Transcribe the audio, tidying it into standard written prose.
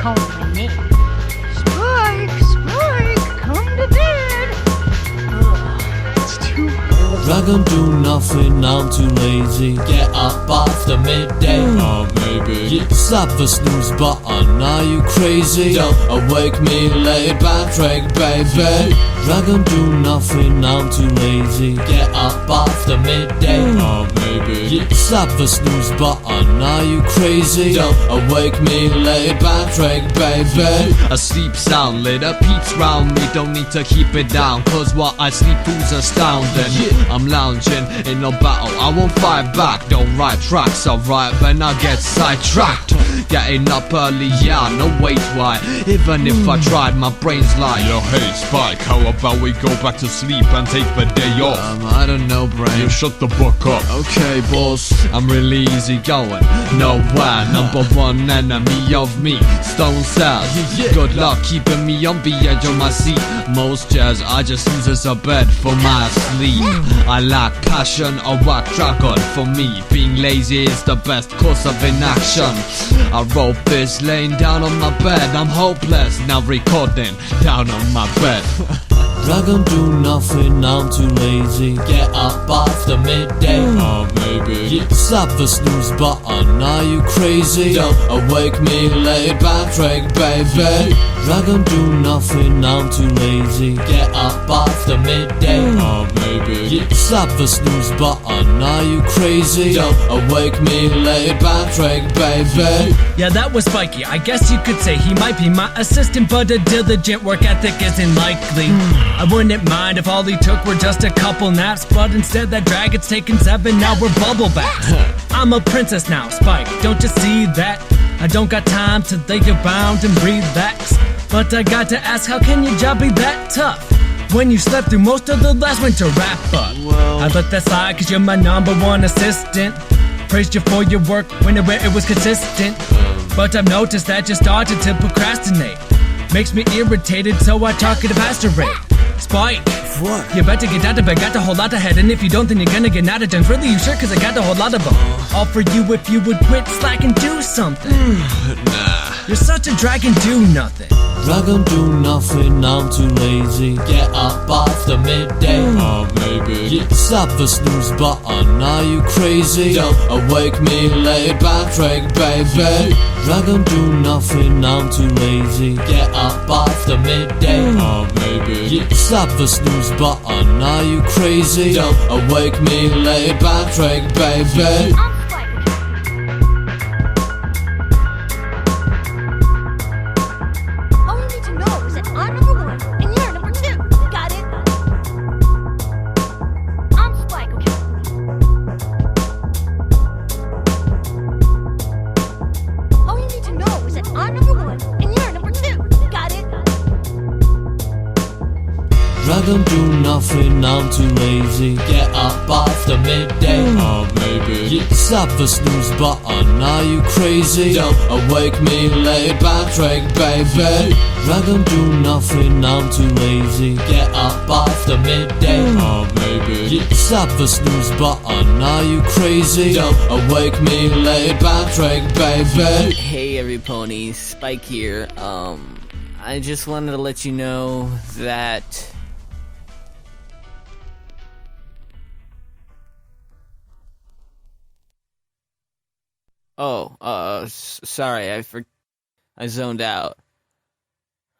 call my name. Spike, Spike, come to bed. Ugh, it's too cold. Dragon do nothing, I'm too lazy. Get up after midday. Oh baby, slap the snooze button, are you crazy? Don't awake me, lay back, drink baby. Dragon do nothing, I'm too lazy. Get up after midday. Oh baby, slap the snooze button, are you crazy? Don't awake me, lay back, drink baby. I sleep sound, little peeps round me, don't need to keep it down, cause what I sleep who's astounding. I'm lounging in no battle, I won't fight back. Don't write tracks, I'll write when I get sidetracked. Getting up early, yeah, no wait why. Even if I tried, my brain's like, yo hey Spike, how about we go back to sleep and take the day off? I don't know, brain. You shut the fuck up. Okay, boss. I'm really easy going, nowhere. Number one enemy of me, stone cells. Good luck keeping me on the edge of my seat. Most chairs I just use as a bed for my sleep. I lack passion, a whack dragon. For me, being lazy is the best course of inaction. I wrote this laying down on my bed. I'm hopeless, now recording down on my bed. Dragon do nothing, I'm too lazy. Get up after midday. Oh baby, slap the snooze button, are you crazy? Don't awake me, lay back, drink baby. Dragon do nothing, I'm too lazy. Get up after midday. Oh baby, slap the snooze button, are you crazy? Don't awake me, lay back, drink baby. Yeah, that was Spiky. I guess you could say he might be my assistant, but a diligent work ethic isn't likely. I wouldn't mind if all he took were just a couple naps, but instead that dragon's taking 7-hour bubble baths. I'm a princess now, Spike, don't you see that? I don't got time to lay around and relax, but I got to ask, how can your job be that tough when you slept through most of the last winter wrap-up? I let that slide cause you're my number one assistant. Praised you for your work whenever it was consistent, but I've noticed that you started to procrastinate. Makes me irritated, so I talk at a faster rate. Spike, What? you better get out of bed, got a whole lot ahead, and if you don't then you're gonna get out of done. Really you sure, cause I got a whole lot of them. All for you if you would quit slack and do something. Nah. You're such a dragon, do nothing. Dragon do nothing, I'm too lazy. Get up after midday. Oh baby, slap the snooze button, are you crazy? Don't awake me, lay back, drink baby. Dragon do nothing, I'm too lazy. Get up after midday. Oh baby, slap the snooze button, are you crazy? Don't awake me, lay back, drink baby. All you need to know is that I'm number one and you're number two. Got it? I'm Spike, okay? All you need to know is that I'm number one and you're number two. Got it? Dragon do nothing, I'm too lazy. Get up after midday. Oh baby, slap the snooze button, are you crazy? Don't awake me, lay back, drink baby. Dragon do nothing, I'm too lazy. Get up after midday. Oh baby, slap the snooze button, are you crazy? Don't awake me, lay back, drink baby. Hey every pony, Spike here. I just wanted to let you know that sorry, I zoned out.